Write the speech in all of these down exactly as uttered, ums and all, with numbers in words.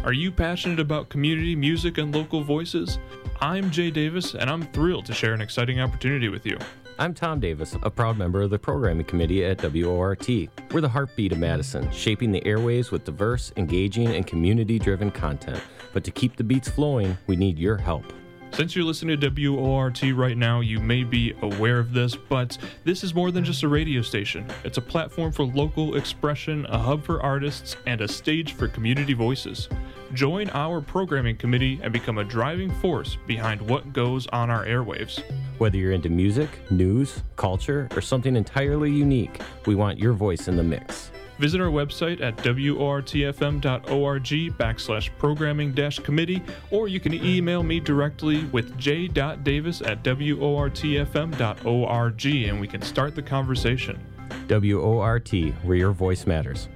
Are you passionate about community music and local voices? I'm Jay Davis, and I'm thrilled to share an exciting opportunity with you. I'm Tom Davis, a proud member of the programming committee at W O R T. We're the heartbeat of Madison, shaping the airwaves with diverse, engaging, and community-driven content. But to keep the beats flowing, we need your help. Since you're listening to W O R T right now, you may be aware of this, but this is more than just a radio station. It's a platform for local expression, a hub for artists, and a stage for community voices. Join our programming committee and become a driving force behind what goes on our airwaves. Whether you're into music, news, culture, or something entirely unique, we want your voice in the mix. Visit our website at wortfm dot org backslash programming dash committee, or you can email me directly with j dot davis at wortfm dot org, and we can start the conversation. W O R T, where your voice matters.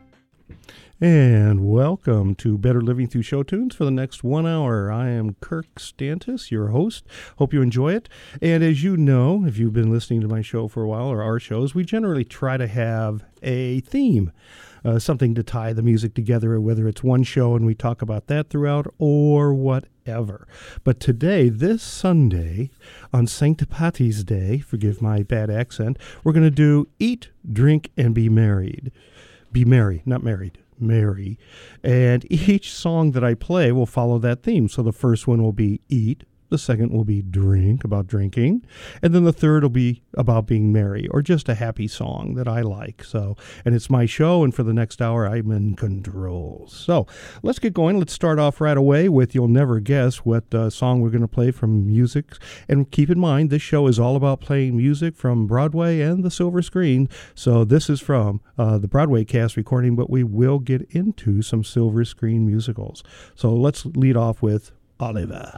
And welcome to Better Living Through Show Tunes for the next one hour. I am Kirk Stantis, your host. Hope you enjoy it. And as you know, if you've been listening to my show for a while, or our shows, we generally try to have a theme, uh, something to tie the music together, whether it's one show and we talk about that throughout or whatever. But today, this Sunday, on Saint Patty's Day, forgive my bad accent, we're going to do Eat, Drink, and Be Married. Be merry, not married. Mary, and each song that I play will follow that theme. So the first one will be eat, the second will be drink, about drinking, and then the third will be about being merry, or just a happy song that I like. So, and it's my show, and for the next hour, I'm in control. So let's get going. Let's start off right away with You'll Never Guess what uh, song we're going to play from music. And keep in mind, this show is all about playing music from Broadway and the silver screen. So this is from uh, the Broadway cast recording, but we will get into some silver screen musicals. So let's lead off with Oliver.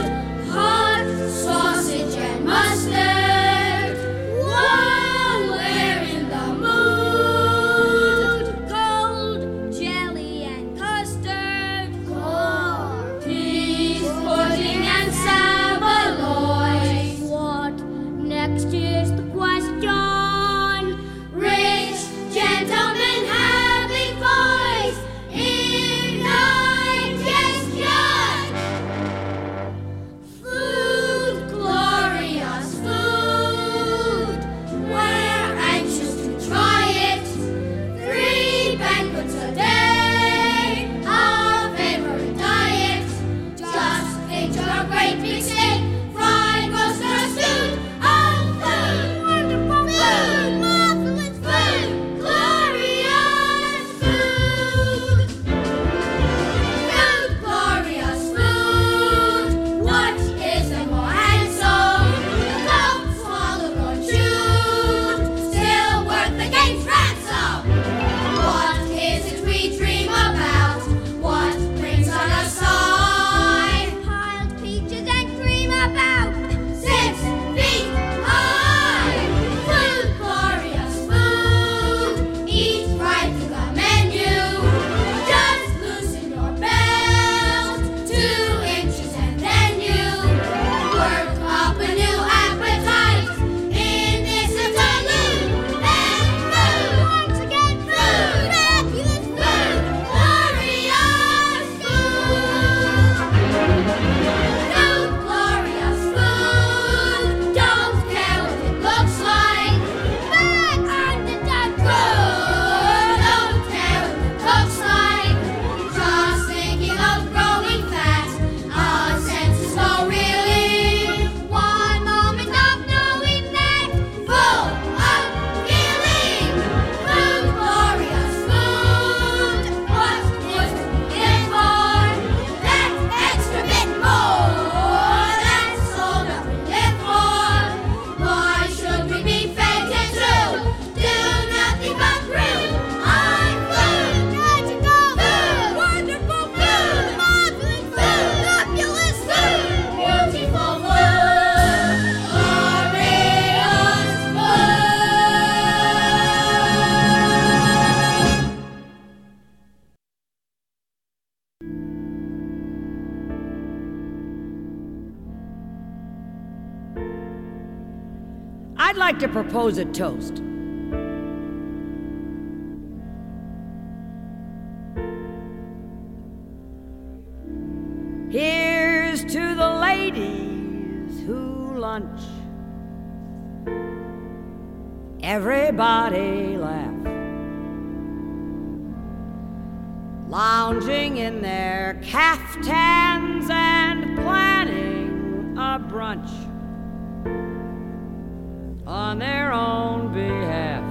Sausage and mustard. Whoa, I'd like to propose a toast. Here's to the ladies who lunch. Everybody laugh. Lounging in their caftans and planning a brunch on their own behalf.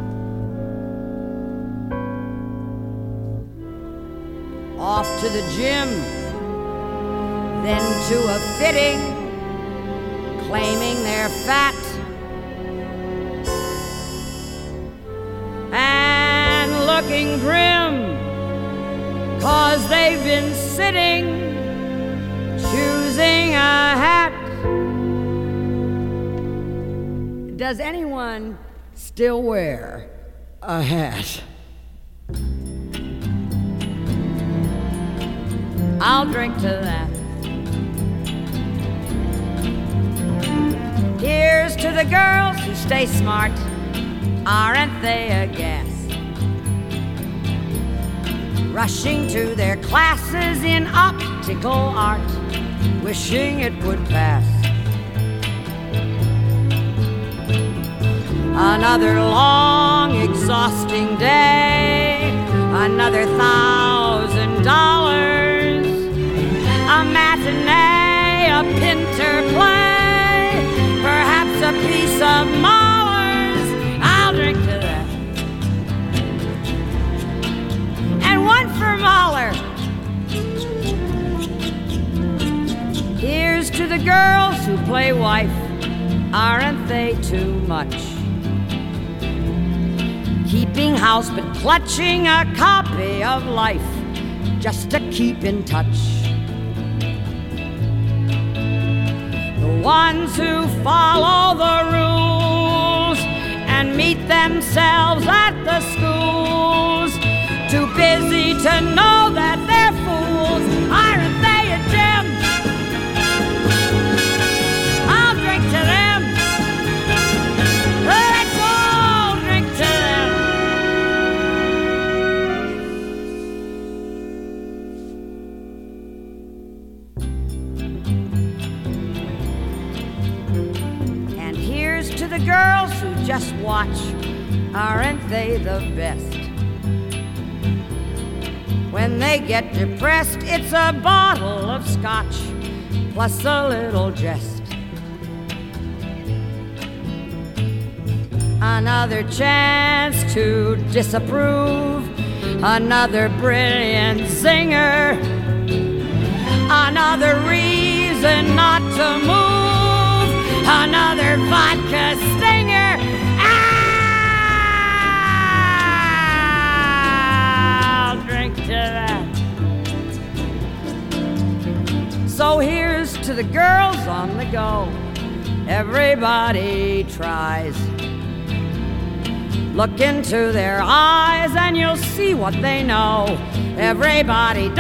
Off to the gym, then to a fitting, claiming they're fat and looking grim, 'cause they've been sitting, choosing a hat. Does anyone still wear a hat? I'll drink to that. Here's to the girls who stay smart. Aren't they a gas? Rushing to their classes in optical art, wishing it would pass. Another long, exhausting day, another thousand dollars, a matinee, a Pinter play, perhaps a piece of Mahler's. I'll drink to that. And one for Mahler. Here's to the girls who play wife. Aren't they too much? Keeping house but clutching a copy of Life just to keep in touch. The ones who follow the rules and meet themselves at the schools, too busy to know that they're fools. Aren't they a gem? I'll drink to them. Let's all drink to them. And here's to the girls who just watch. Aren't they the best? When they get depressed, it's a bottle of scotch plus a little jest. Another chance to disapprove, another brilliant singer, another reason not to move, another vodka stinger. I'll drink to that. So here's to the girls on the go. Everybody tries. Look into their eyes and you'll see what they know. Everybody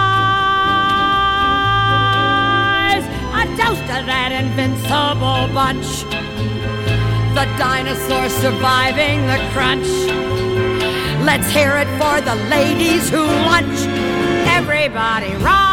dies. A toast to that invincible bunch. The dinosaurs surviving the crunch. Let's hear it for the ladies who lunch. Everybody rise.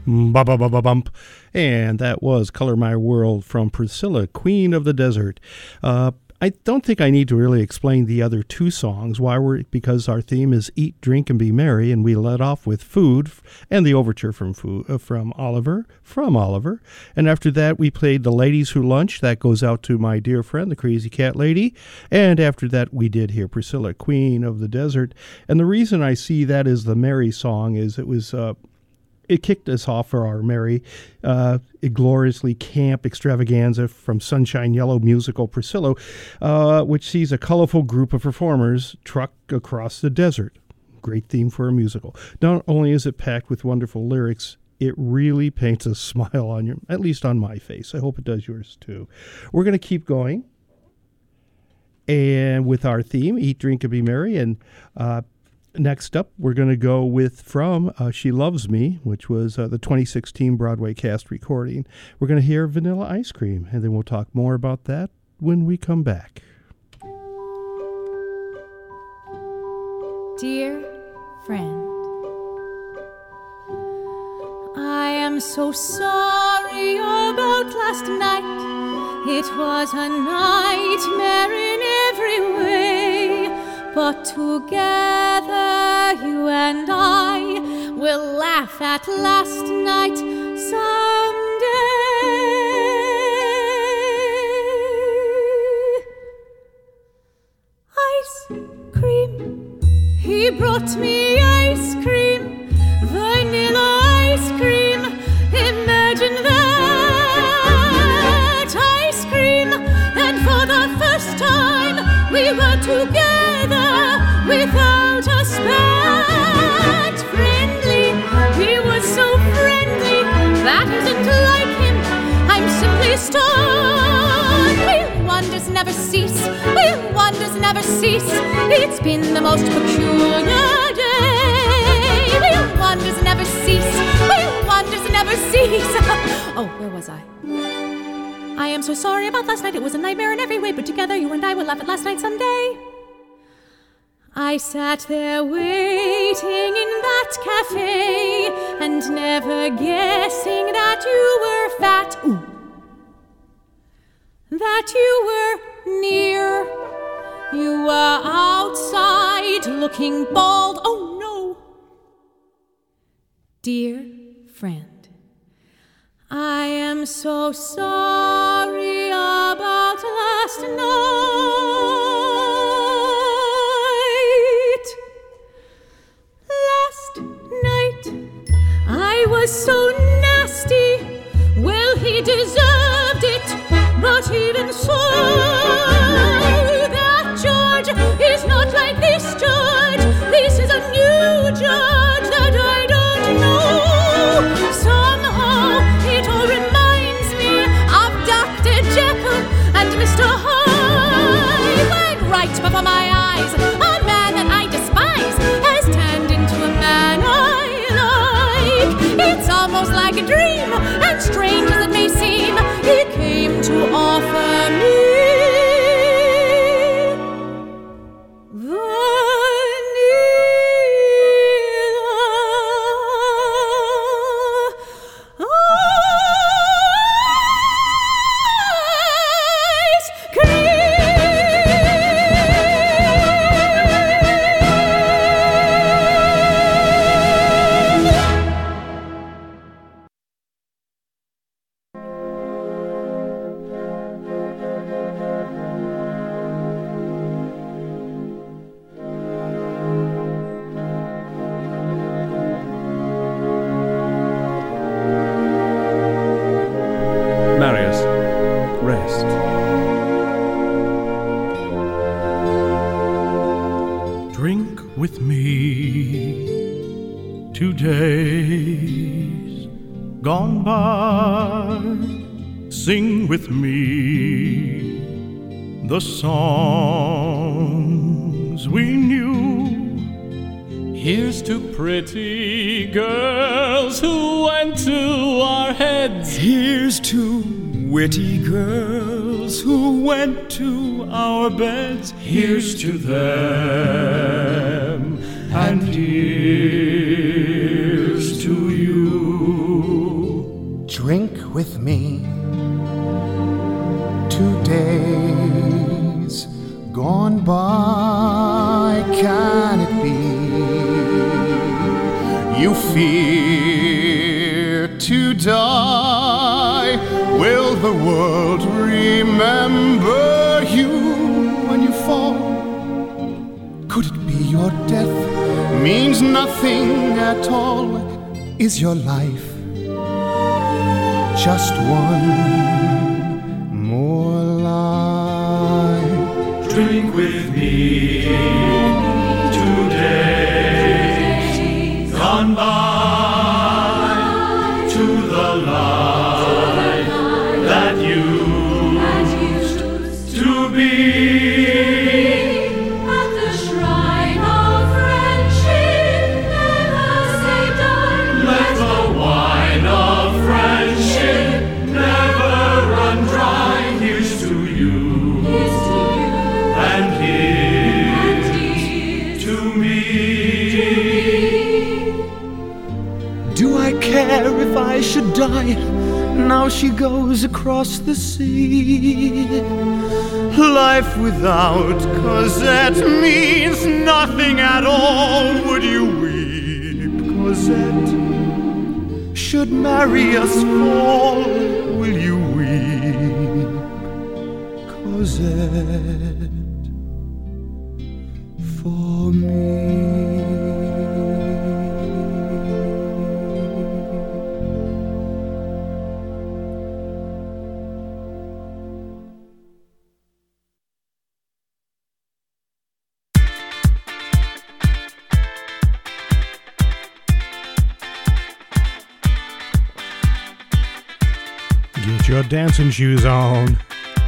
Ba-ba-ba-ba-bump. And that was Color My World from Priscilla, Queen of the Desert. Uh, I don't think I need to really explain the other two songs. Why we're because our theme is Eat, Drink, and Be Merry, and we let off with Food and the overture from food, uh, from Oliver, from Oliver. And after that, we played The Ladies Who Lunch. That goes out to my dear friend, the Crazy Cat Lady. And after that, we did hear Priscilla, Queen of the Desert. And the reason I see that as the Merry song is it was... Uh, It kicked us off for our merry, uh, gloriously camp extravaganza from Sunshine Yellow musical Priscilla, uh, which sees a colorful group of performers truck across the desert. Great theme for a musical. Not only is it packed with wonderful lyrics, it really paints a smile on your, at least on my face. I hope it does yours too. We're going to keep going, and with our theme, Eat, Drink, and Be Merry, and uh, next up, we're going to go with from uh, She Loves Me, which was uh, the twenty sixteen Broadway cast recording. We're going to hear Vanilla Ice Cream, and then we'll talk more about that when we come back. Dear friend, I am so sorry about last night. It was a nightmare in every way. But together you and I will laugh at last night someday. Ice cream, he brought me ice cream, vanilla ice cream, imagine that ice cream. And for the first time we were together without a spat. Friendly, he was so friendly, that isn't like him, I'm simply stunned. Will wonders never cease, will wonders never cease, it's been the most peculiar day. Will wonders never cease, will wonders never cease. Oh, where was I? I am so sorry about last night, it was a nightmare in every way, but together you and I will laugh at last night someday. I sat there waiting in that cafe and never guessing that you were fat. Ooh. That you were near. You were outside looking bald. Oh no. Dear friend, I am so sorry about last night. Last night I was so nasty. Well, he deserved it, but even so, that George is not like this George. This is a new George that I don't know. Somehow it all reminds me of Doctor Jekyll and Mister Hyde. When right before my eyes, a man that I despise has turned into a man I like. It's almost like a dream, and strange as it may seem, he came to offer me with me the songs we knew. Here's to pretty girls who went to our heads. Here's to witty girls who went to our beds. Here's to them, and here's to you. drink with me. Two days gone by, can it be? You fear to die. Will the world remember you when you fall? Could it be your death means nothing at all? Is your life just one more life? Drink with me, two days gone by, to the life that used to be. At the shrine of friendship, never say die. Let the wine of friendship never run dry. Here's to you, Here's to you, and here's and here's to me. Do I care if I should die? Now she goes across the sea. Life without Cosette means nothing at all. Would you weep, Cosette? Should marry us fall, will you weep, Cosette, for me? Get your dancing shoes on.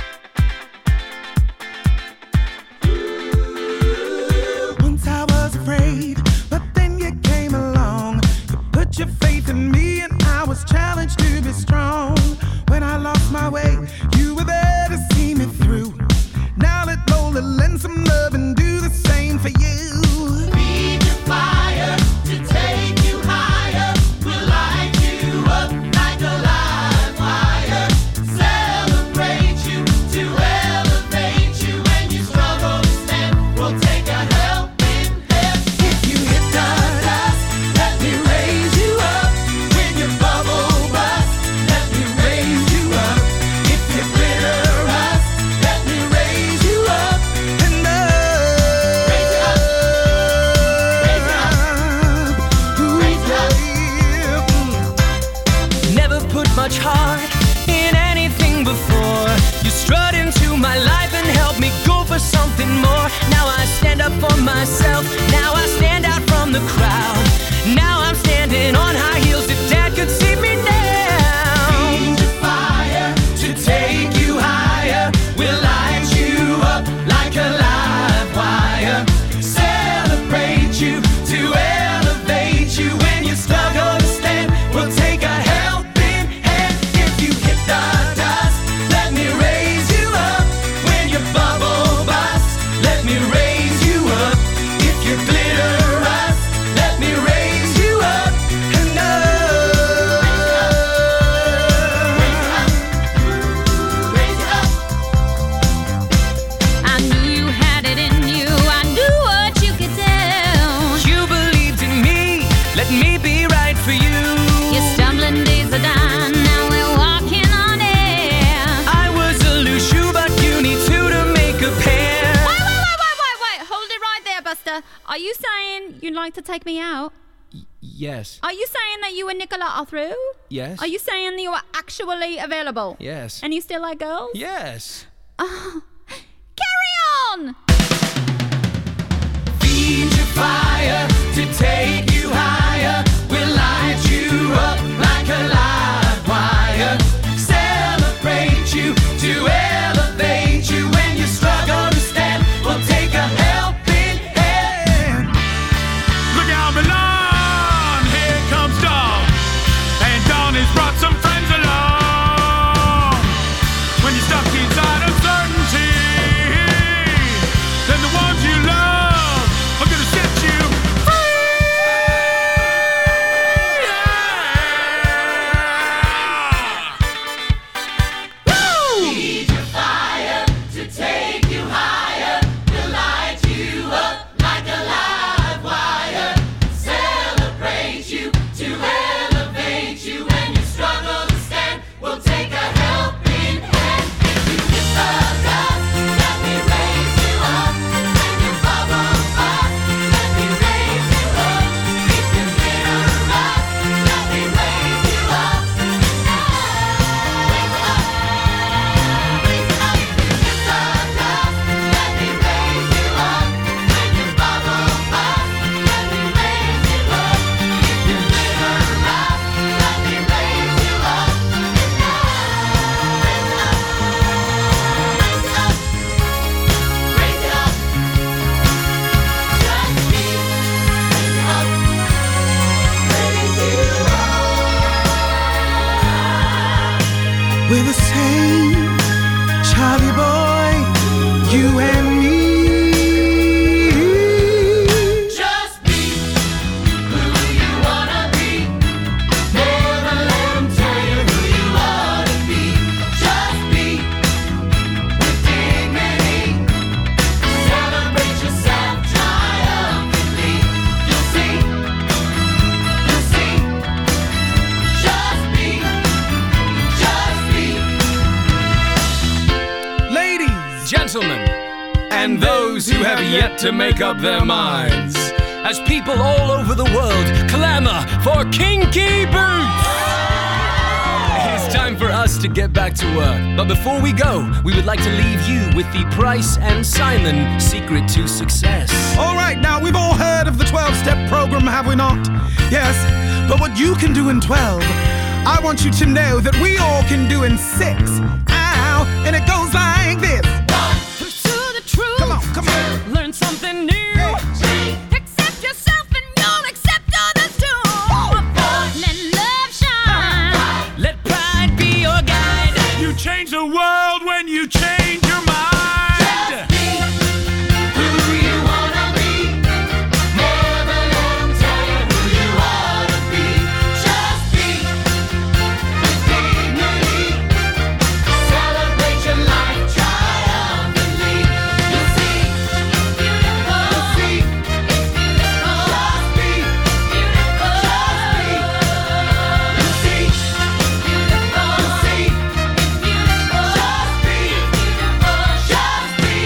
Once I was afraid, but then you came along. You put your faith in me and I was challenged to be strong. When I lost my way, you were there to see me through. Now let Lola lend some love and do the same for you. Feed your fire to take you higher. We'll light you up like a live wire. Celebrate you to elevate you. When you struggle to stand, we'll take a helping hand. If you hit the dust, let me raise you up. When your bubble busts, let me raise you up. If you glitter us, let me raise you up. And Raise you up. Raise you up. Raise you up. Never put much heart in anything before. You strut into my life and help me go for something more. Now I stand up for myself. Now I stand out from the crowd. Now I'm standing on high heels that Dad could see me now. Feed your fire To take you higher, we'll light you up like a live wire. Celebrate you to elevate you. When you struggle to stand, we'll take a helping hand. If you hit the dust, let me raise you up. When your bubble busts, let me raise you up. If you glitter us, let me raise you up. And Raise you up. I knew you had it in you. I knew what you could do. you believed in me, let me be right for you. Your stumbling days are done. Now we're walking on air. I was a loose shoe, but you need two to make a pair. Wait, wait, wait, wait, wait, wait. Hold it right there, Buster. Are you saying you'd like to take me out? Yes. Are you saying that you and Nicola are through? Yes. Are you saying that you are actually available? Yes. And you still like girls? Yes. Carry on! Feed your fire to take you higher. We'll light you up like a live wire. Celebrate you to elevate you. When you struggle to stand, we'll take a helping hand. Look out, Milan! Here comes Dawn. And Dawn has brought some friends along. When you're stuck inside uncertainty, then the ones you love are gonna set you free. Yeah. have yet to make up their minds, as people all over the world clamor for kinky boots. It's time for us to get back to work. But before we go, we would like to leave you with the Price and Simon secret to success. All right, now we've all heard of the twelve-step program, have we not? Yes, but what you can do in twelve, I want you to know that we all can do in six. Ow, and it goes like this. One, pursue the truth. Come on, come on. Learn something new. Hey. Accept yourself and you'll accept others too. Four, let love shine. Let pride be your guide. You change the world when you change your mind. Just be who you wanna be. Never let them tell you who you ought to be. Just be with dignity. Celebrate your life triumphantly. You see, it's beautiful. You see, it's beautiful. Just be beautiful. Just be. You see, it's beautiful. You see, it's beautiful. Just be beautiful. Just be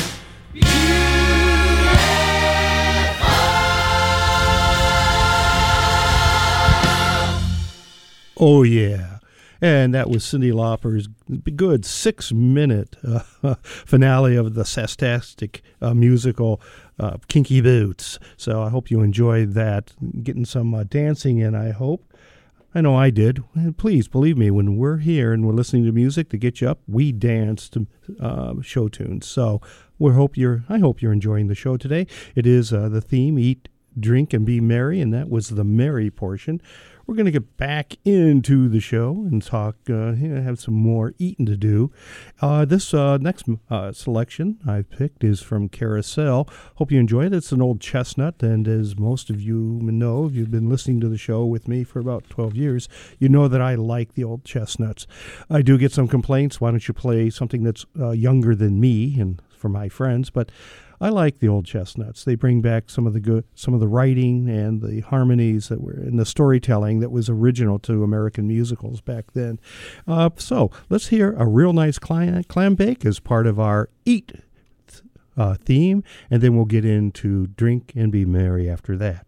Oh, yeah. And that was Cyndi Lauper's good six-minute uh, finale of the Sastastic uh, musical uh, Kinky Boots. So I hope you enjoyed that, getting some uh, dancing in, I hope. I know I did. And please, believe me, when we're here and we're listening to music to get you up, we dance to uh, show tunes. So we hope you're. I hope you're enjoying the show today. It is uh, the theme, Eat, Drink, and Be Merry, and that was the merry portion. We're going to get back into the show and talk, uh, you know, have some more eating to do. Uh, this uh, next uh, selection I've picked is from Carousel. Hope you enjoy it. It's an old chestnut, and as most of you know, if you've been listening to the show with me for about twelve years, you know that I like the old chestnuts. I do get some complaints. Why don't you play something that's uh, younger than me and for my friends? But I like the old chestnuts. They bring back some of the good, some of the writing and the harmonies that were in the storytelling that was original to American musicals back then. Uh, so let's hear a real nice clam, clam bake as part of our Eat uh, theme, and then we'll get into Drink and Be Merry after that.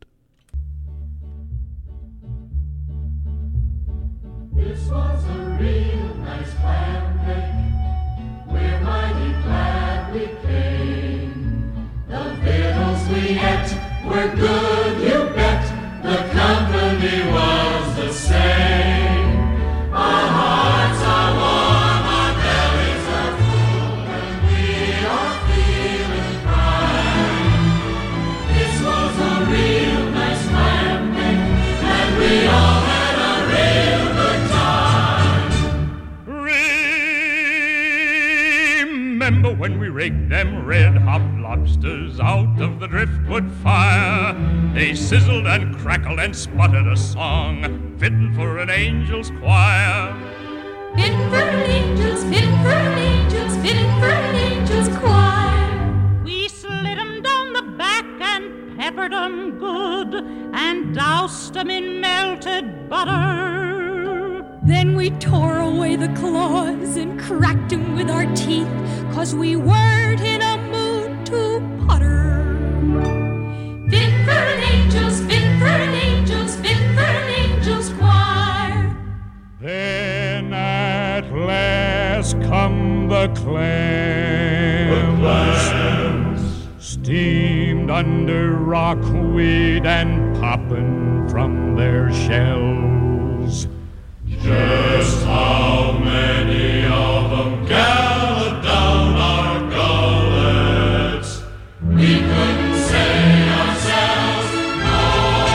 This was a real nice clam bake. We're mighty glad we came. The victuals we ate were good, you bet. The company was the same. Our hearts are warm, our bellies are full, and we are feeling fine. This was a real nice clam bake, and we all had a real good time. Remember when we raked them red-hot lobsters out of the driftwood fire? They sizzled and crackled and sputtered a song fitting for an angel's choir. Fitting for an angel's, fitting for an angel's, fitting for an angel's choir. We slid 'em down the back and peppered 'em good and doused 'em in melted butter. Then we tore away the claws and cracked 'em with our teeth, 'cause we weren't in a mood to putter. Fit for an angel's, fit for an angel's, fit for an angel's choir. Then at last come the clams, the clams. Steamed under rockweed and popping from their shells. Just how many of them galloped down our gullets? We couldn't say ourselves, no.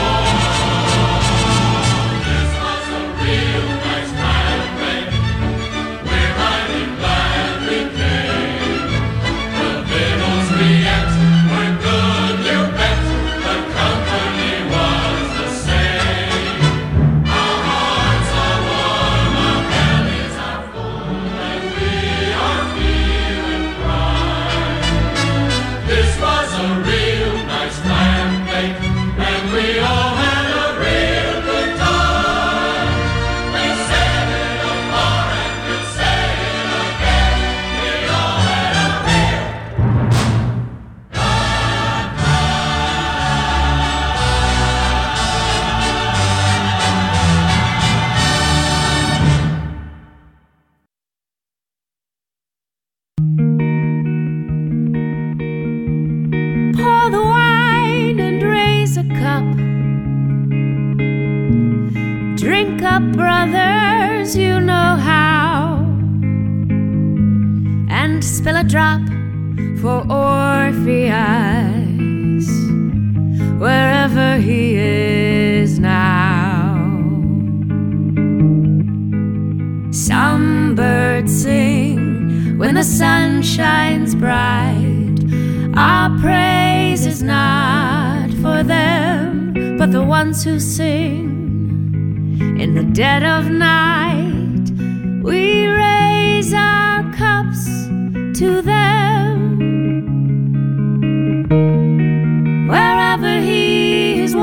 This was a real nice clam bake. We're mighty glad we came. The victuals we ate were good, you bet. The company was the same. stars, you know how, and spill a drop for Orpheus, wherever he is now. Some birds sing when the sun shines bright. Our praise is not for them, but the ones who sing in the dead of night. We raise our cups to them, wherever he is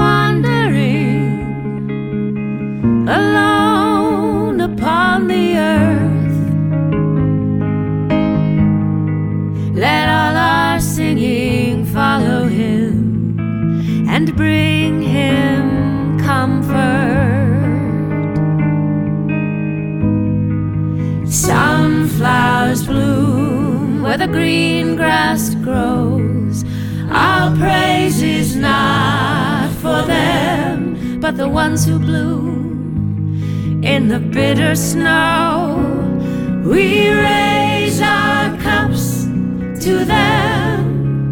wandering alone upon the earth. Let all our singing follow him and bring him comfort. Sunflowers bloom where the green grass grows. Our praise is not for them, but the ones who bloom in the bitter snow. We raise our cups to them.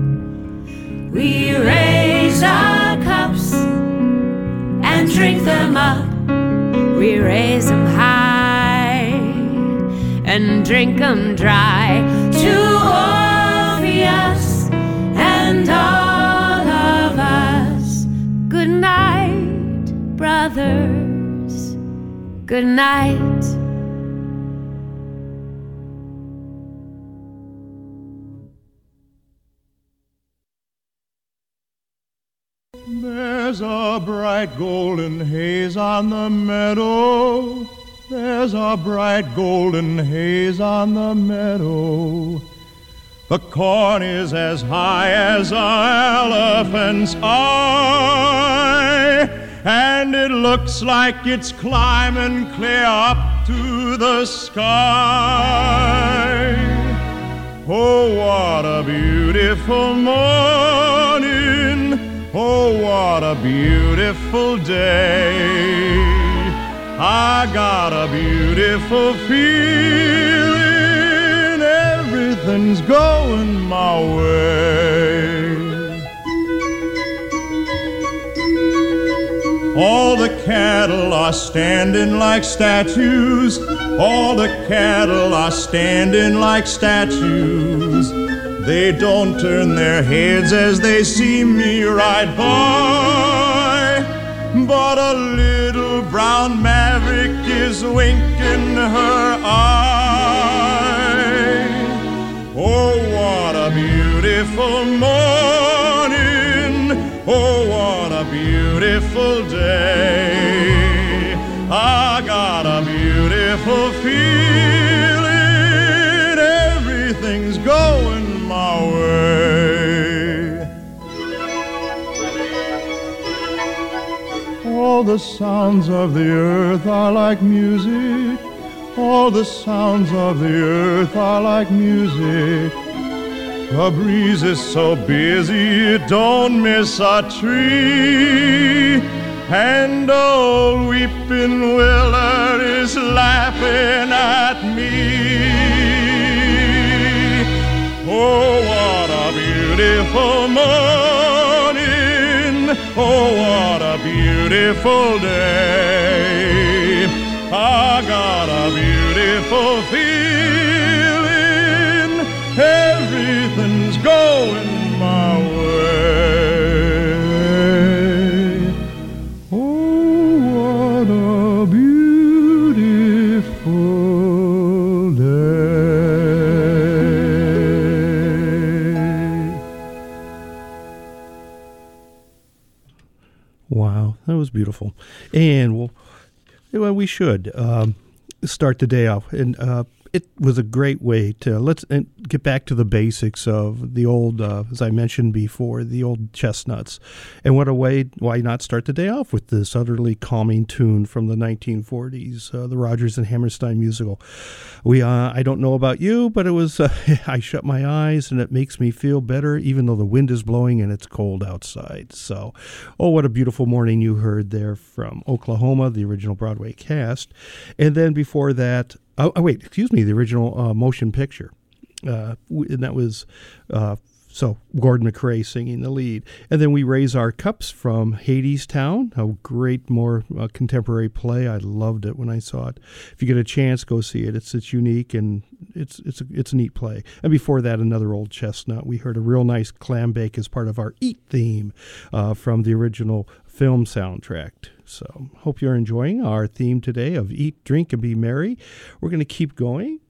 We raise our cups and drink them up. We raise them high and drink them dry to Orpheus and all of us. Good night, brothers. Good night. There's a bright golden haze on the meadow. There's a bright golden haze on the meadow. The corn is as high as an elephant's eye, and it looks like it's climbing clear up to the sky. Oh, what a beautiful morning. Oh, what a beautiful day. I got a beautiful feeling. Everything's going my way. All the cattle are standing like statues. All the cattle are standing like statues. They don't turn their heads as they see me ride by, but a little brown maverick is winking her eye. Oh, what a beautiful morning. Oh, what a beautiful day. I got a beautiful feeling. Everything's going my way. All the sounds of the earth are like music. All the sounds of the earth are like music. The breeze is so busy it don't miss a tree, and old weeping willow is laughing at me. Oh, what a beautiful morning. Oh, what a beautiful day. I got a beautiful feeling. Everything's going my way. Oh, what a beautiful day. Wow, that was beautiful. And we'll, well we should um, start the day off. And uh, it was a great way to let's get back to the basics of the old, uh, as I mentioned before, the old chestnuts. And what a way, why not start the day off with this utterly calming tune from the nineteen forties, uh, the Rodgers and Hammerstein musical. We, uh, I don't know about you, but it was, uh, I shut my eyes and it makes me feel better, even though the wind is blowing and it's cold outside. So, oh, what a beautiful morning you heard there from Oklahoma, the original Broadway cast. And then before that, Oh, oh, wait, excuse me, the original uh, motion picture. Uh, and that was, uh, so, Gordon McRae singing the lead. And then We Raise Our Cups from Hadestown, a great, more uh, contemporary play. I loved it when I saw it. If you get a chance, go see it. It's it's unique, and it's it's a, it's a neat play. And before that, another old chestnut. We heard a real nice clam bake as part of our Eat theme uh, from the original film soundtrack. So, hope you're enjoying our theme today of Eat, Drink, and Be Merry. We're going to keep going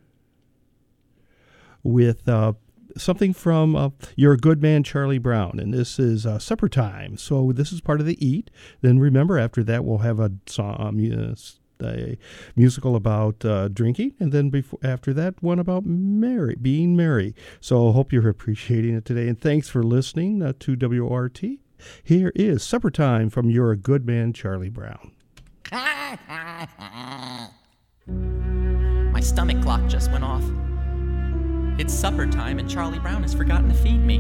with uh, something from uh, You're a Good Man, Charlie Brown, and this is uh, Supper Time. So, this is part of the Eat. Then remember, after that, we'll have a, um, a musical about uh, drinking, and then before, after that, one about merry, being merry. So, I hope you're appreciating it today, and thanks for listening uh, to W O R T. Here is Supper Time from You're a Good Man, Charlie Brown. My stomach clock just went off. It's supper time and Charlie Brown has forgotten to feed me.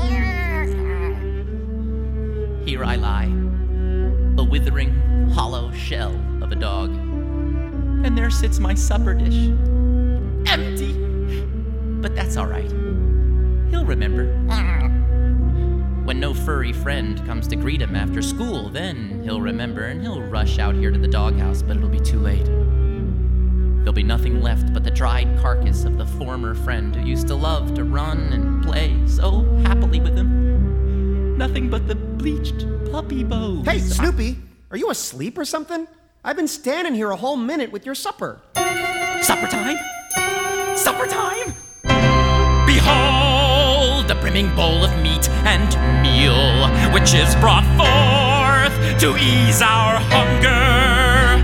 Here I lie, a withering, hollow shell of a dog. And there sits my supper dish, empty. But that's all right. He'll remember. When no furry friend comes to greet him after school, then he'll remember and he'll rush out here to the doghouse, but it'll be too late. There'll be nothing left but the dried carcass of the former friend who used to love to run and play so happily with him. Nothing but the bleached puppy bows. Hey, Snoopy, are you asleep or something? I've been standing here a whole minute with your supper. Supper time? Supper time? Behold the brimming bowl of meat and meal, which is brought forth to ease our hunger.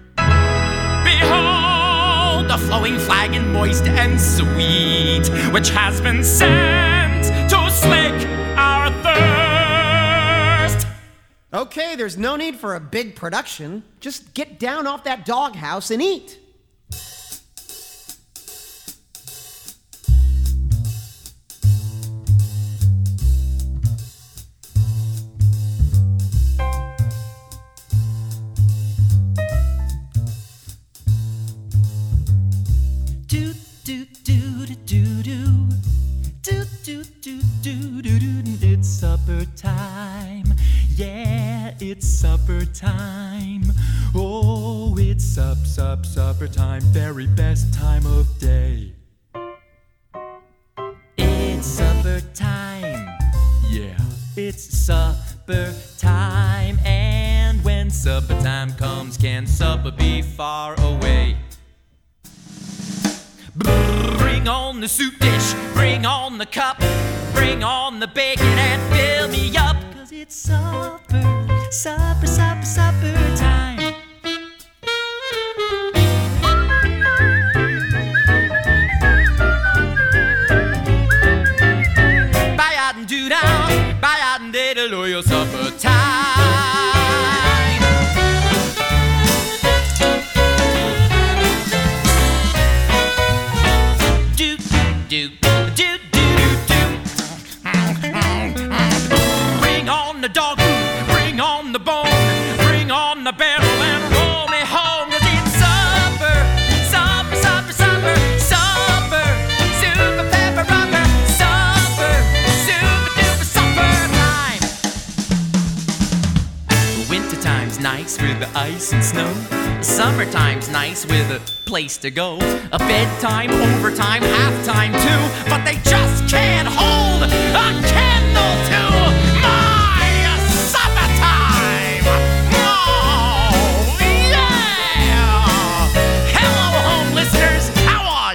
Behold the flowing flagon, moist and sweet, which has been sent to slake our thirst. Okay, there's no need for a big production. Just get down off that doghouse and eat. It's supper time, yeah, it's supper time. Oh, it's sup, sup, supper time, very best time of day. It's supper time, yeah, it's supper time. And when supper time comes, can supper be far away? Bring on the soup dish, bring on the cup, bring on the bacon and fill me up. Cause it's supper, supper, supper, supper time. Bye-out and do-down, bye-out and day-to-lo, your supper time. Do, do, do, do, do, do. Bring on the dog food, bring on the bone, bring on the barrel and roll me home. Cause it's supper, supper, supper, supper, supper, super pepper rubber, supper, super duper supper time. Winter time's nice with the ice and snow. Summertime's nice with a place to go. A bedtime, overtime, halftime too. But they just can't hold a candle to my supper time. Oh, yeah! Hello, home listeners. How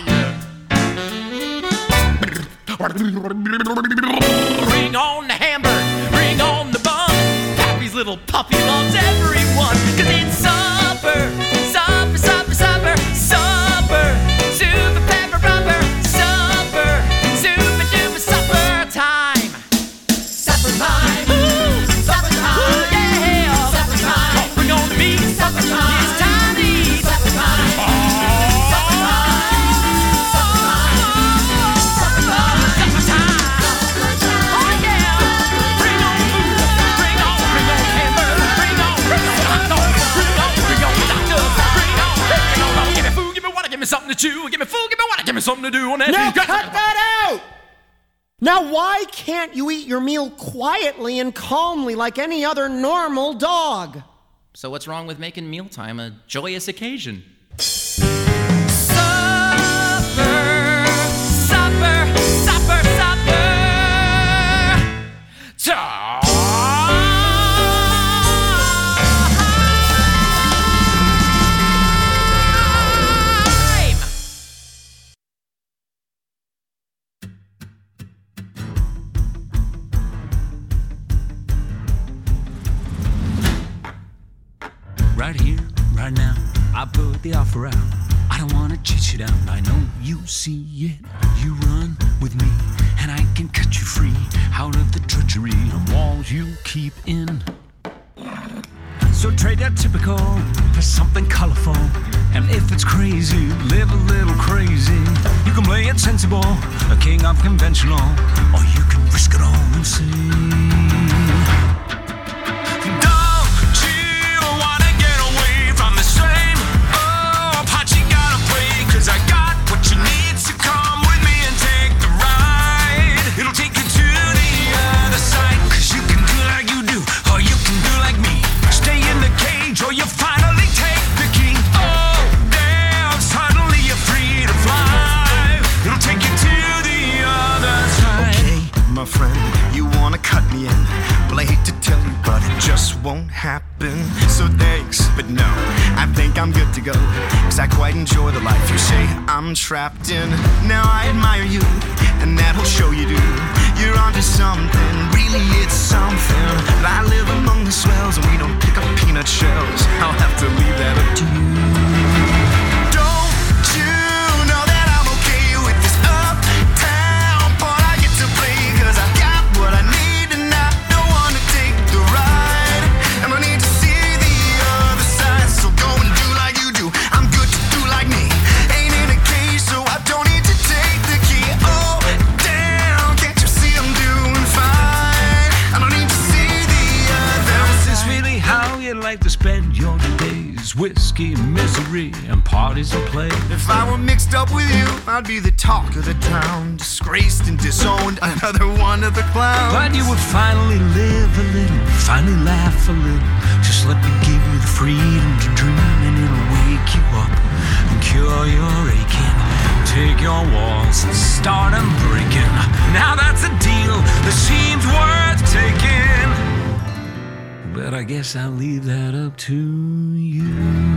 are you? Bring on the hamburger, bring on the bun. Pappy's little puppy loves everyone. Cause it's supper, supper, supper, supper, supper, super something to chew, give me food, give me water, give me something to do. On that Now cut that out! Now why can't you eat your meal quietly and calmly like any other normal dog? So what's wrong with making mealtime a joyous occasion? Supper, supper, supper, supper. Time. Right here, right now, I put the offer out. I don't wanna chit you down, I know you see it. You run with me, and I can cut you free out of the treachery of walls you keep in. So trade that typical for something colorful. And if it's crazy, live a little crazy. You can play it sensible, a king of conventional, or you can risk it all and see. I got what you need, so come with me and take the ride. It'll take you to the other side, cause you can do like you do, or you can do like me. Stay in the cage, or you finally take the key. Oh, damn, suddenly you're free to fly. It'll take you to the other side. Okay, my friend, you wanna cut me in. Well, I hate to tell you, but it just won't happen. So thanks, but no, I think I'm good to go, cause I quite enjoy the life you say I'm trapped in. Now I admire you, and that'll show you do. You're onto something, really it's something. But I live among the swells, and we don't pick up peanut shells. I'll have to leave that up to you. Don't you know that I'm okay with this uptown part I get to play, cause I got what I need, and I don't wanna take the ride. And I need to see the other side, so go and do like you do. I'm good to do like me. Ain't in a cage, so I don't need to take the key. Oh, damn, can't you see I'm doing fine? I don't need to see the other Now, is this side. really how you like to spend your days? Whiskey, misery, and parties and play. If I were mixed up with you, I'd be the talk of the town, disgraced and disowned, another one of the clowns. But you would finally live a little, finally laugh a little. Just let me give you the freedom to dream, and it'll wake you up and cure your aching. Take your walls and start them breaking. Now that's a deal that seems worth taking. But I guess I'll leave that up to you.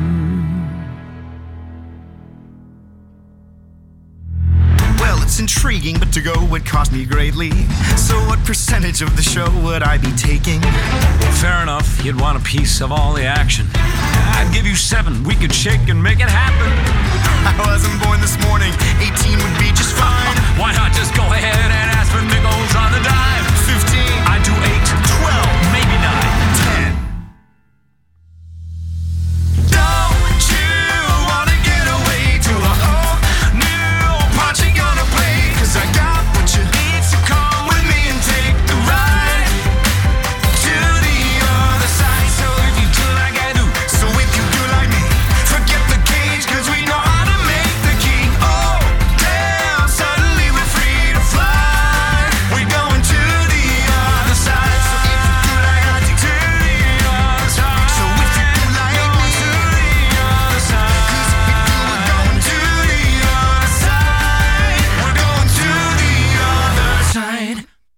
Well, it's intriguing, but to go would cost me greatly. So what percentage of the show would I be taking? Fair enough, you'd want a piece of all the action. I'd give you seven, we could shake and make it happen. I wasn't born this morning, eighteen would be just fine. Why not just go ahead and ask for nickels on the dime? fifteen, I do eight, twelve, maybe nine. ten. Don't you wanna get away to a whole new part you're gonna play? Cause I got what you need, so come with me and take the ride to the other side. So if you do like I do, so if you do like me, forget the cage, cause we know how to make the key. Oh, damn, suddenly we're free to fly. We're going to the other side. So if you do like I do, to the other side. So if you do like me, to the other side. Cause if we do, we're going to the other side. We're going to the other side.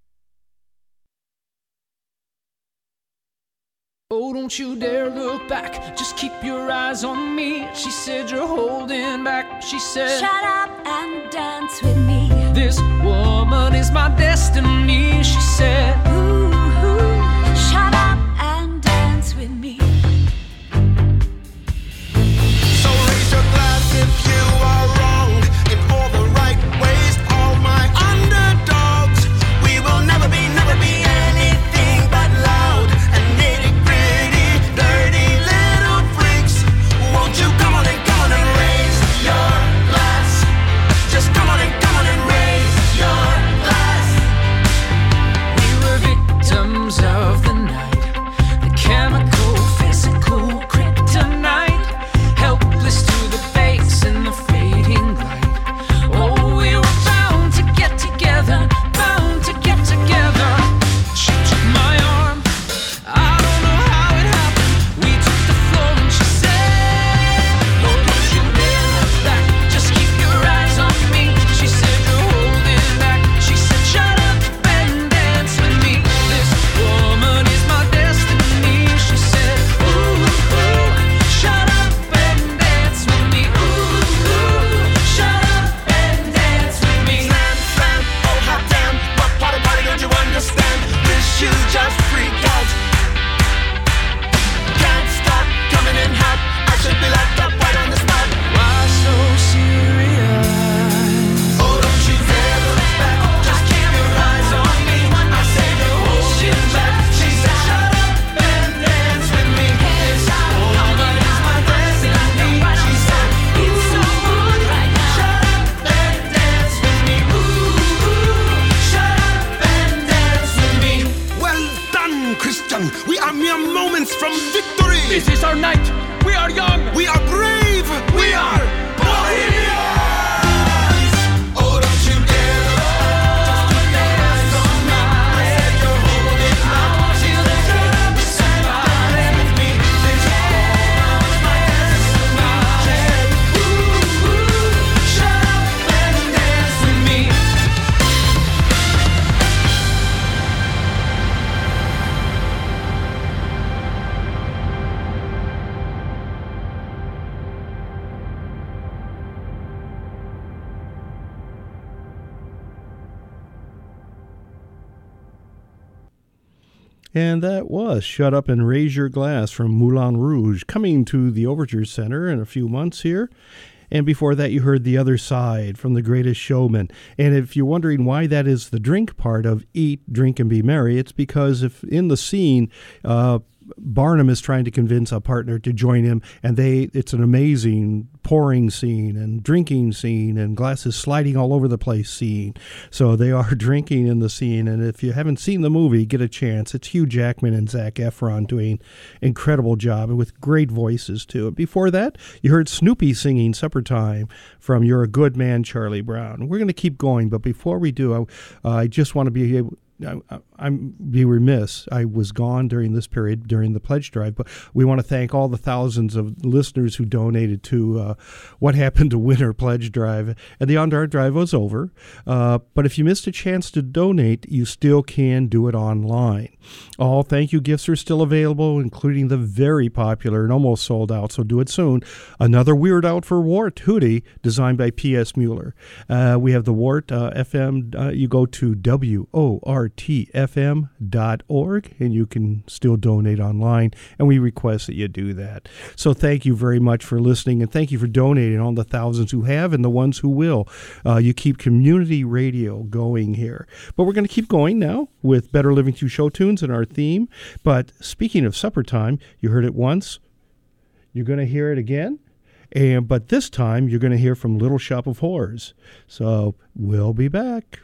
Oh, don't you dare look back. Just keep your eyes on me. She said you're holding back. She said, shut up and dance with me. This woman is my destiny. She said, Ooh, ooh, shut up and dance with me. So raise your glass if you are wrong in all the right ways. All my underdogs, we will never be, never be anything but loud and nitty gritty, dirty little freaks. Won't you come on and come on and raise your glass? Just come on and come on and raise your glass. we were victims And that was Shut Up and Raise Your Glass from Moulin Rouge, coming to the Overture Center in a few months here. And before that, you heard The Other Side from The Greatest Showman. And if you're wondering why that is the drink part of Eat, Drink, and Be Merry, it's because if in the scene, uh, Barnum is trying to convince a partner to join him, and they it's an amazing pouring scene and drinking scene and glasses sliding all over the place scene. So they are drinking in the scene, and if you haven't seen the movie, get a chance. It's Hugh Jackman and Zac Efron doing incredible job with great voices too. Before that, you heard Snoopy singing Supper Time from You're a Good Man, Charlie Brown. We're going to keep going, but before we do, I, uh, I just want to be able I, I'm be remiss. I was gone during this period, during the pledge drive, but we want to thank all the thousands of listeners who donated to uh, What Happened to Winter Pledge Drive. And the On Dart Drive was over. Uh, but if you missed a chance to donate, you still can do it online. All thank you gifts are still available, including the very popular and almost sold out, so do it soon, Another Weird Out for Wart hoodie designed by P S Mueller. Uh, we have the Wart uh, F M. Uh, you go to W O R T F M dot org, and you can still donate online, and we request that you do that. So thank you very much for listening, and thank you for donating, all the thousands who have and the ones who will. Uh, you keep community radio going here. But we're going to keep going now with Better Living Through Show Tunes and our theme. But speaking of supper time, you heard it once. You're going to hear it again. And but this time, you're going to hear from Little Shop of Horrors. So we'll be back.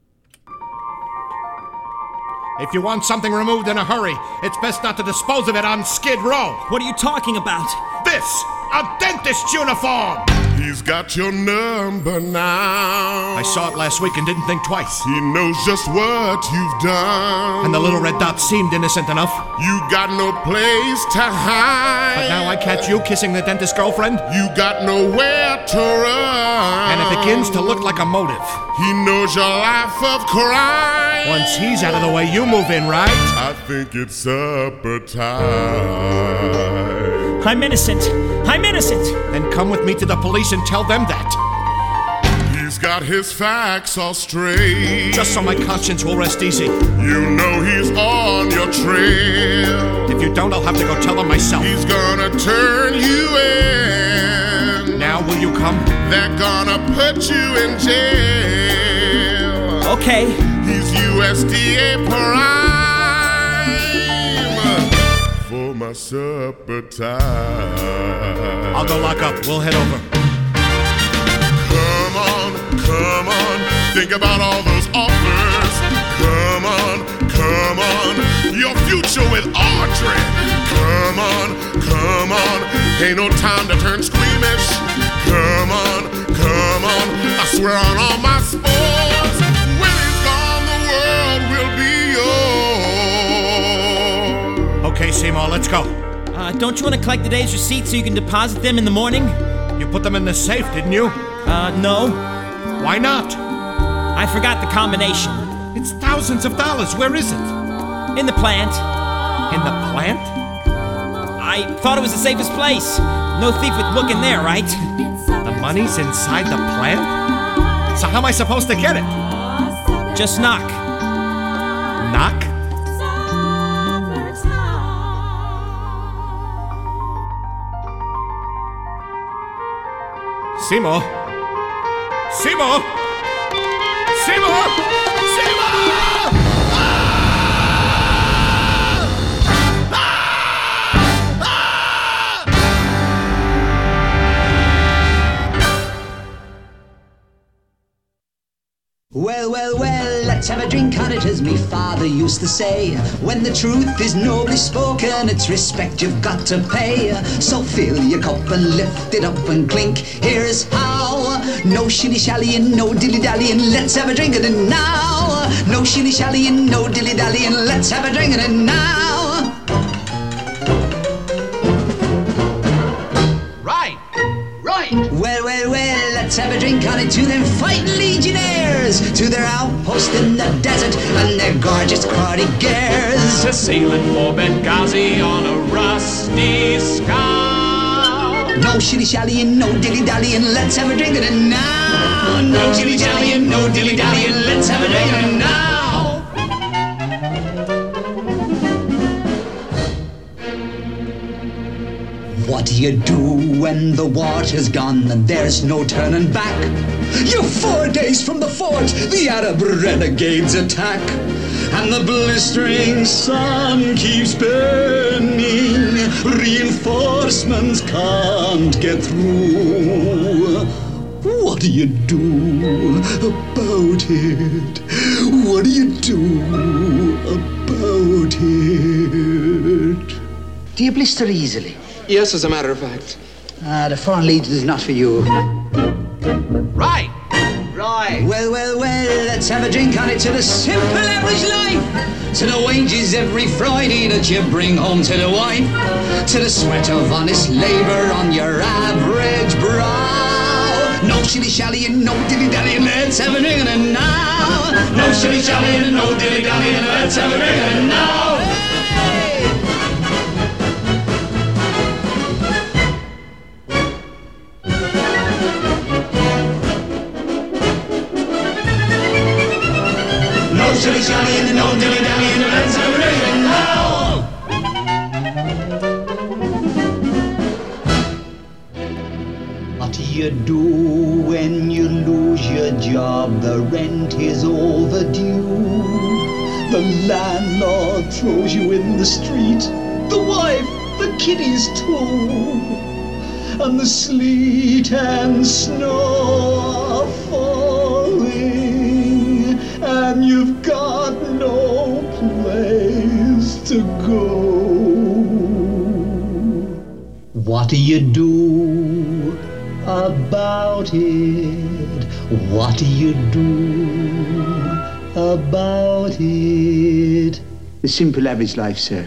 If you want something removed in a hurry, it's best not to dispose of it on Skid Row. What are you talking about? This! A dentist's uniform! He's got your number now. I saw it last week and didn't think twice. He knows just what you've done. And the little red dot seemed innocent enough. You got no place to hide. But now I catch you kissing the dentist's girlfriend. You got nowhere to run. And it begins to look like a motive. He knows your life of crime. Once he's out of the way, you move in, right? I think it's supper time. I'm innocent. I'm innocent. Then come with me to the police and tell them that. He's got his facts all straight. Just so my conscience will rest easy. You know he's on your trail. If you don't, I'll have to go tell him myself. He's gonna turn you in. Now will you come? They're gonna put you in jail. Okay. He's U S D A prime. For my supper time. I'll go lock up. We'll head over. Come on, come on. Think about all those offers. Come on, come on. Your future with Audrey. Come on, come on. Ain't no time to turn squeamish. Come on, come on. I swear on all my sports. When he's gone, the world will be yours. Okay, Seymour, let's go. Uh, don't you want to collect the day's receipts so you can deposit them in the morning? You put them in the safe, didn't you? Uh, no. Why not? I forgot the combination. It's thousands of dollars. Where is it? In the plant. In the plant? I thought it was the safest place. No thief would look in there, right? The money's inside the plant? So how am I supposed to get it? Just knock. Knock? Seymour? Seymour? Seymour? Seymour! Well, well, well, let's have a drink on it, as me father used to say. When the truth is nobly spoken, it's respect you've got to pay. So fill your cup and lift it up and clink. Here's how. No shilly-shallying, no dilly-dallying, let's have a drink of it now. No shilly-shallying, no dilly-dallying, let's have a drink of it now. Right, right. Well, well, well, let's have a drink on it to them fighting legionnaires, to their outpost in the desert and their gorgeous courtiers. To sailing for Benghazi on a rusty scow. No shilly-shallying, no dilly-dallying, let's have a drink of it now. No shilly-shallying, no dilly-dallying, let's have a drink of it now. What do you do when the water's gone and there's no turning back? You're four days from the fort, the Arab renegades attack, and the blistering sun keeps burning. Reinforcements can't get through. What do you do about it? What do you do about it? Do you blister easily? Yes, as a matter of fact. Ah, the Foreign Legion is not for you. Right! Right. Well, well, well, let's have a drink on it to the simple average life, to the wages every Friday that you bring home to the wife, to the sweat of honest labour on your average brow. No shilly-shallying, no dilly-dallying, let's have a drink on it now. No shilly-shallying, no dilly-dallying, let's have a drink on it now. No shilly-shallying, no dilly-dallying, let's have a drink on it now. What do you do when you lose your job? The rent is overdue. The landlord throws you in the street. The wife, the kiddies too. And the sleet and snow are falling, and you've got no place to go. What do you do about it? What do you do about it? The simple average life, sir.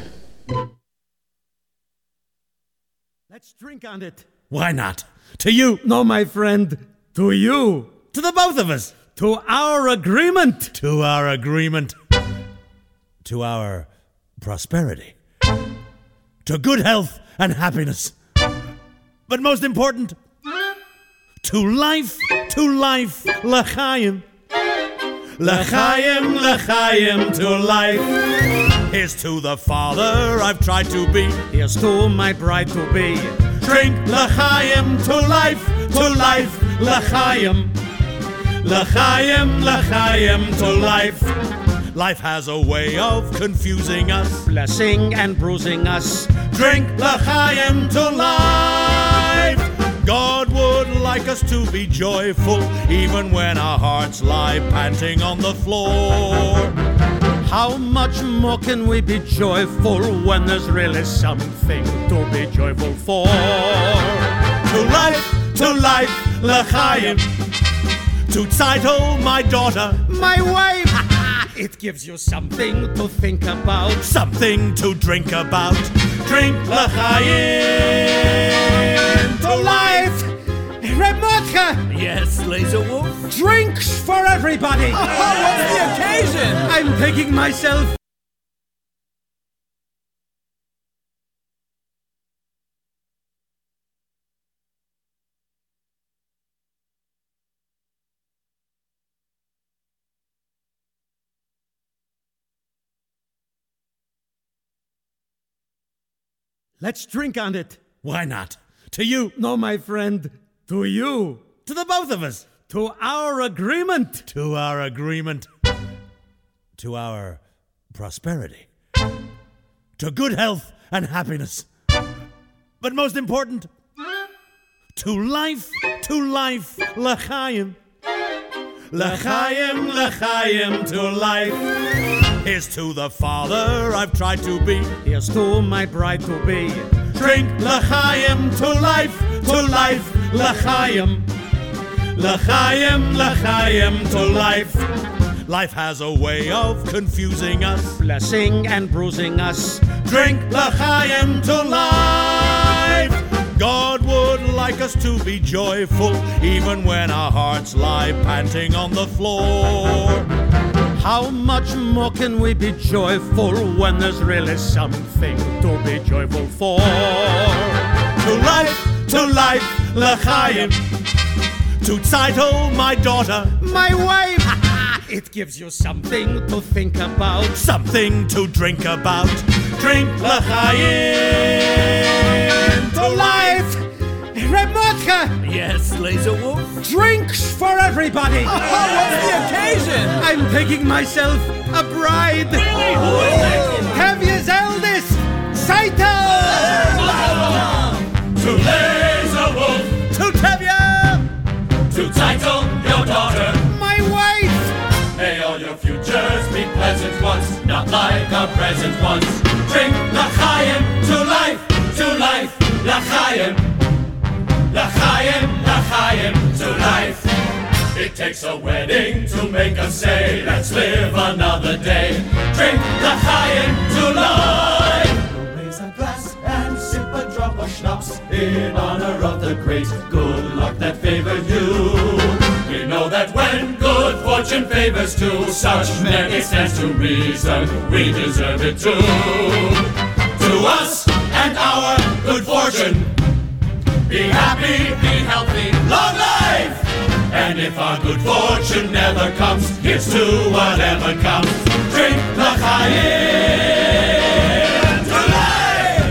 Let's drink on it. Why not? To you. No, my friend. To you. To the both of us. To our agreement. To our agreement. To our prosperity. To good health and happiness. But most important, to life, to life, l'chaim. L'chaim, l'chaim, to life. Here's to the father I've tried to be. Here's to my bride to be. Drink l'chaim, to life, to life, l'chaim. L'chaim, l'chaim, to life. Life has a way of confusing us, blessing and bruising us. Drink l'chaim to life. God would like us to be joyful, even when our hearts lie panting on the floor. How much more can we be joyful when there's really something to be joyful for? To life, to life, l'chaim. To title my daughter, my wife. It gives you something to think about, something to drink about. Drink l'chaim to life. Remotka! Yes, Laser Wolf? Drinks for everybody! Oh, what's the occasion? I'm taking myself. Let's drink on it. Why not? To you. No, my friend. To you. To the both of us. To our agreement. To our agreement. To our prosperity. To good health and happiness. But most important, to life, to life, l'chaim. L'chaim, l'chaim, to life. Here's to the father I've tried to be. Here's to my bride to be. Drink l'chaim to life, to life, l'chaim. L'chaim, l'chaim, to life. Life has a way of confusing us, blessing and bruising us. Drink l'chaim to life. God would like us to be joyful, even when our hearts lie panting on the floor. How much more can we be joyful when there's really something to be joyful for? To life, to life, l'chaim. To title my daughter, my wife. It gives you something to think about, something to drink about. Drink L'chaim to life. Remotka! Yes, Laser Wolf? Drinks for everybody! Oh, what's the occasion? I'm taking myself a bride! Really? Who is it? Kevia's eldest, Saito! To Laser Wolf! To Kevia! To Title, your daughter! My wife! May all your futures be pleasant ones, not like our present ones. Drink L'chaim to life, to life, L'chaim. L'chaim, L'chaim to life. It takes a wedding to make us say, let's live another day. Drink L'chaim to life. Raise a glass and sip a drop of schnapps in honor of the great good luck that favored you. We know that when good fortune favors to such men, it stands to reason we deserve it too. To us and our good fortune, be happy, be healthy, long life! And if our good fortune never comes, here's to whatever comes. Drink L'chaim to life!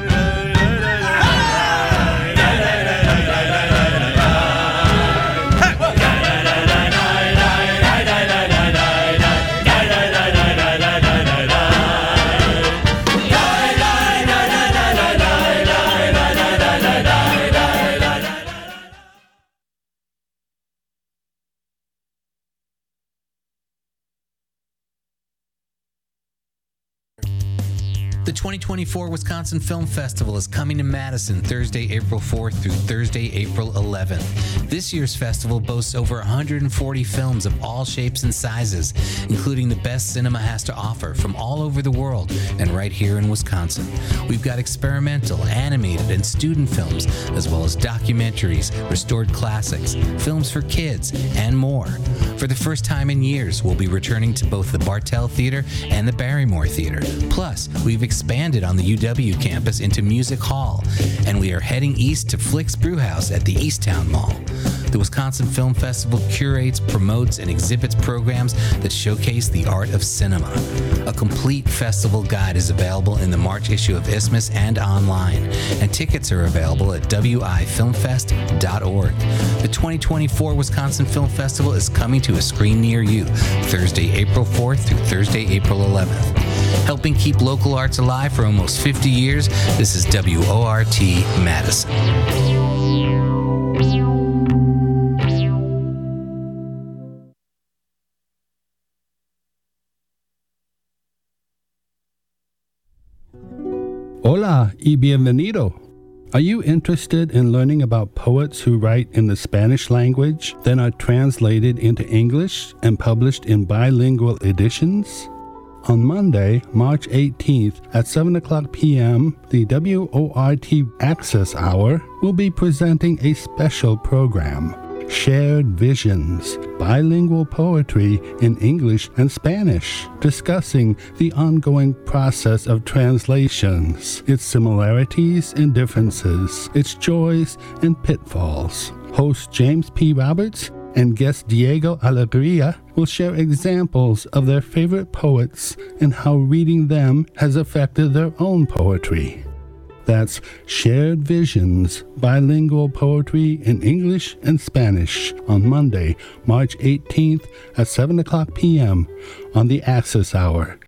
The twenty twenty-four Wisconsin Film Festival is coming to Madison Thursday, April fourth through Thursday, April eleventh. This year's festival boasts over one hundred forty films of all shapes and sizes, including the best cinema has to offer from all over the world and right here in Wisconsin. We've got experimental, animated, and student films, as well as documentaries, restored classics, films for kids, and more. For the first time in years, we'll be returning to both the Bartell Theater and the Barrymore Theater. Plus, we've expanded on the U W campus into Music Hall, and we are heading east to Flick's Brewhouse at the Easttown Mall. The Wisconsin Film Festival curates, promotes, and exhibits programs that showcase the art of cinema. A complete festival guide is available in the March issue of Isthmus and online, and tickets are available at w i film fest dot org. The twenty twenty-four Wisconsin Film Festival is coming to a screen near you, Thursday, April fourth through Thursday, April eleventh. Helping keep local arts alive for almost fifty years, this is W O R T Madison. Hola y bienvenido. Are you interested in learning about poets who write in the Spanish language, then are translated into English and published in bilingual editions? On Monday, March eighteenth at seven o'clock p.m., the W O R T Access Hour will be presenting a special program, Shared Visions, bilingual poetry in English and Spanish, discussing the ongoing process of translations, its similarities and differences, its joys and pitfalls. Host James P. Roberts and guest Diego Alegria will share examples of their favorite poets and how reading them has affected their own poetry. That's Shared Visions, bilingual poetry in English and Spanish on Monday, March eighteenth at seven o'clock p.m. on the Access Hour,